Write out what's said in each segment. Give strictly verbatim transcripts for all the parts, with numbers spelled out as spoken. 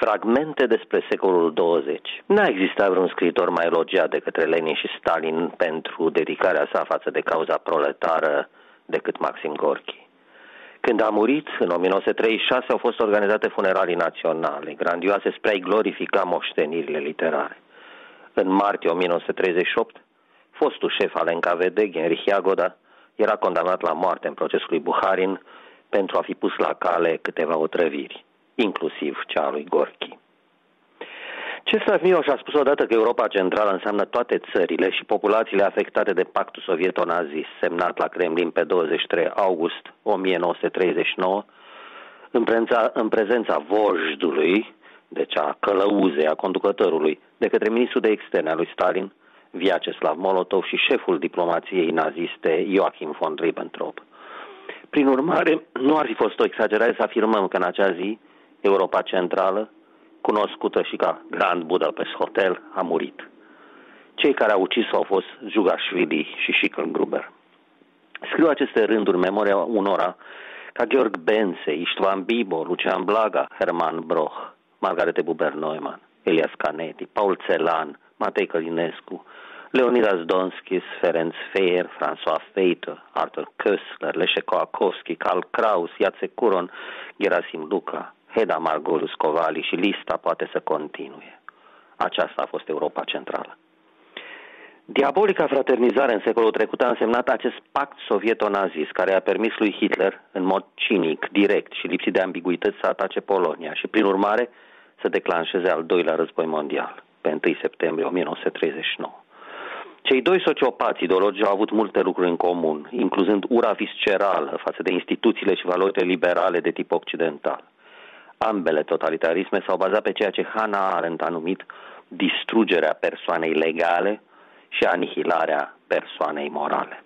Fragmente despre secolul douăzeci. N-a existat vreun scriitor mai elogiat de către Lenin și Stalin pentru dedicarea sa față de cauza proletară decât Maxim Gorki. Când a murit, în o mie nouă sute treizeci și șase, au fost organizate funeralii naționale, grandioase spre a-i glorifica moștenirile literare. În martie o mie nouă sute treizeci și opt, fostul șef al N K V D, Henrich Jagoda, era condamnat la moarte în procesul lui Buharin pentru a fi pus la cale câteva otrăviri, inclusiv cea a lui Gorki. Ceslav Miloș a spus odată că Europa Centrală înseamnă toate țările și populațiile afectate de pactul sovieto-nazist, semnat la Kremlin pe douăzeci și trei august o mie nouă sute treizeci și nouă, în prezența, în prezența vojdului, deci a călăuzei, a conducătorului, de către ministrul de externe al lui Stalin, Vyacheslav Molotov, și șeful diplomației naziste, Joachim von Ribbentrop. Prin urmare, nu ar fi fost o exagerare să afirmăm că în acea zi, Europa Centrală, cunoscută și ca Grand Budapest Hotel, a murit. Cei care au ucis-o au fost Jugașvili și Schicklgruber. Scriu aceste rânduri memoria unora ca Georg Bense, Istvan Bibo, Lucian Blaga, Herman Broch, Margarete Buber-Neumann, Elias Canetti, Paul Celan, Matei Călinescu, Leonidas Donskis, Ferenc Fehr, François Feito, Arthur Köstler, Leszek Kołakowski, Karl Kraus, Jacek Kuron, Gerasim Luca, Heda Margolus Covali, și lista poate să continue. Aceasta a fost Europa Centrală. Diabolica fraternizare în secolul trecut a însemnat acest pact sovieto-nazist care a permis lui Hitler, în mod cinic, direct și lipsit de ambiguități, să atace Polonia și, prin urmare, să declanșeze al doilea război mondial, pe întâi septembrie o mie nouă sute treizeci și nouă. Cei doi sociopați ideologici au avut multe lucruri în comun, incluzând ura viscerală față de instituțiile și valorile liberale de tip occidental. Ambele totalitarisme s-au bazat pe ceea ce Hannah Arendt a numit distrugerea persoanei legale și anihilarea persoanei morale.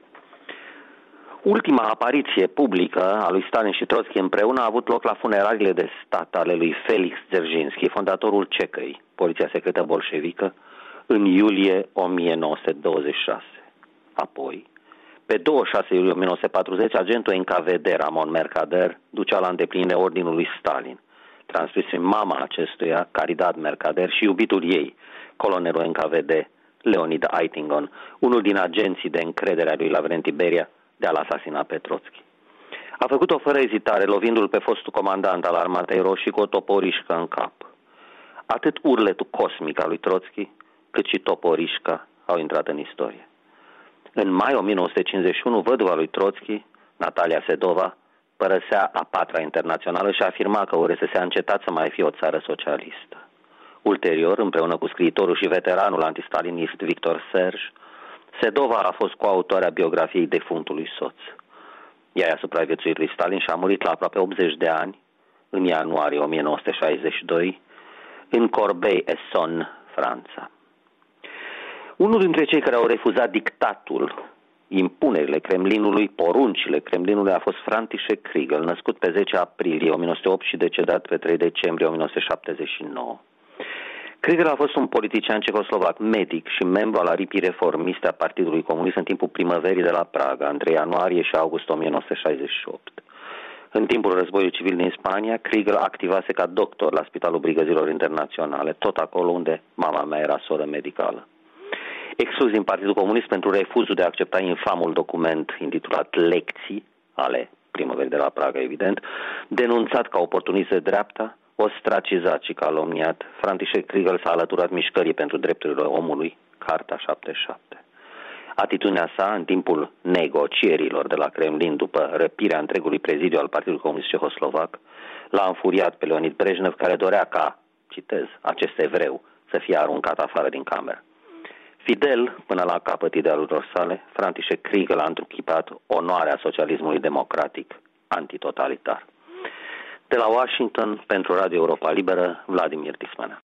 Ultima apariție publică a lui Stalin și Trotsky împreună a avut loc la funeraliile de stat ale lui Felix Dzerzhinsky, fondatorul C E C I, Poliția Secretă Bolșevică, în iulie o mie nouă sute douăzeci și șase. Apoi, pe douăzeci și șase iulie o mie nouă sute patruzeci, agentul N K V D Ramon Mercader ducea la îndeplinire ordinul lui Stalin, transmis prin mama acestuia, Caridad Mercader, și iubitul ei, colonelul N K V D Leonid Aitingon, unul din agenții de încredere a lui Lavrenti Beria, de a-l asasina pe Trotsky. A făcut-o fără ezitare, lovindu-l pe fostul comandant al Armatei Roșii cu o toporișcă în cap. Atât urletul cosmic al lui Trotsky, cât și toporișca au intrat în istorie. În mai o mie nouă sute cincizeci și unu, văduva lui Trotsky, Natalia Sedova, părăsea a patra internațională și afirma că O R S S a încetat să mai fie o țară socialistă. Ulterior, împreună cu scriitorul și veteranul antistalinist Victor Serge, Sedova a fost coautoarea biografiei defunctului soț. Ea a supraviețuit lui Stalin și a murit la aproape optzeci de ani, în ianuarie o mie nouă sute șaizeci și doi, în Corbeil-Essonnes, Franța. Unul dintre cei care au refuzat dictatul, impunerile Kremlinului, poruncile Kremlinului, a fost František Kriegel, născut pe zece aprilie o mie nouă sute opt și decedat pe trei decembrie o mie nouă sute șaptezeci și nouă. Kriegel a fost un politician cehoslovac, medic și membru al aripii reformiste a Partidului Comunist în timpul primăverii de la Praga, între ianuarie și august o mie nouă sute șaizeci și opt. În timpul războiului civil din Spania, Kriegel activase ca doctor la Spitalul Brigăzilor Internaționale, tot acolo unde mama mea era soră medicală. Exclus din Partidul Comunist pentru refuzul de a accepta infamul document intitulat Lecții, ale primăverii de la Praga, evident, denunțat ca oportunist de dreapta, ostracizat și calomniat, František Kriegel s-a alăturat mișcării pentru drepturile omului, Carta șaptezeci și șapte. Atitudinea sa în timpul negocierilor de la Kremlin după răpirea întregului prezidiu al Partidului Comunist Cehoslovac l-a înfuriat pe Leonid Brejnev, care dorea ca, citez, acest evreu să fie aruncat afară din cameră. Fidel până la capăt idealurilor sale, František Kriegel a întruchipat onoarea socialismului democratic antitotalitar. De la Washington, pentru Radio Europa Liberă, Vladimir Tismana.